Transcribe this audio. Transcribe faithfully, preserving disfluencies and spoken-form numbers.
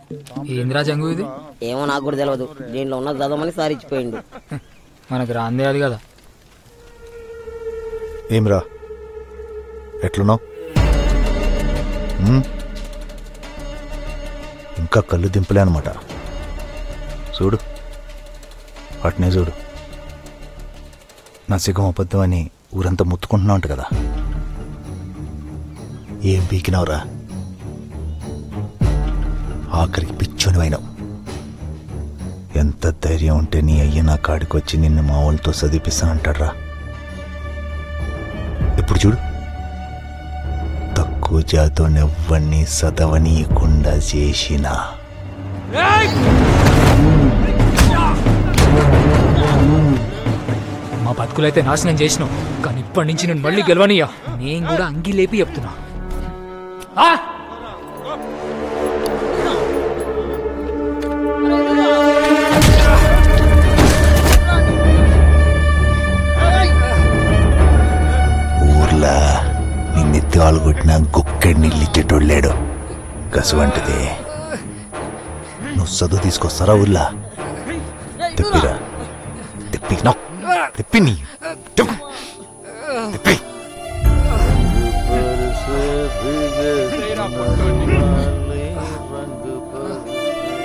ఏంద్రా జంగు ఇది? ఏమో నాకు కూడా తెలియదు. దీంట్లో ఉన్న చదవమని సార్ ఇచ్చిపోయిండు. మనకు రాందే అది కదా. ఏమిరా ఎట్లున్నావు? ఇంకా కళ్ళు దింపలే అనమాట. చూడు వాటినే చూడు. నా సిగం అబద్ధం అని ఊరంతా ముత్తుకుంటున్నావు అంట కదా. ఏం పీకినావురా? ఆఖరికి పిచ్చోని అయినావు. ఎంత ధైర్యం ఉంటే నీ అయ్య నా కాడికి వచ్చి నిన్ను మా వాళ్ళతో చదివిపిస్తా అంటాడ్రా. ఇప్పుడు చూడు, తక్కువ జాతోనెవ్వన్ని చదవనీయకుండా చేసిన మా బతుకులైతే నాశనం చేసినావు, కానీ ఇప్పటి నుంచి నేను మళ్ళీ గెలవనియా. నేను కూడా అంగి లేపి చెప్తున్నా. ఊర్లా నిన్నెత్తి వాళ్ళు కొట్టిన గొక్కడి నీళ్ళు ఇచ్చేటోడు లేడు. కసువంటిది నువ్వు చదువు తీసుకొస్తారా ఊర్లా? తెప్పిరా తెప్పి తెప్పి నీ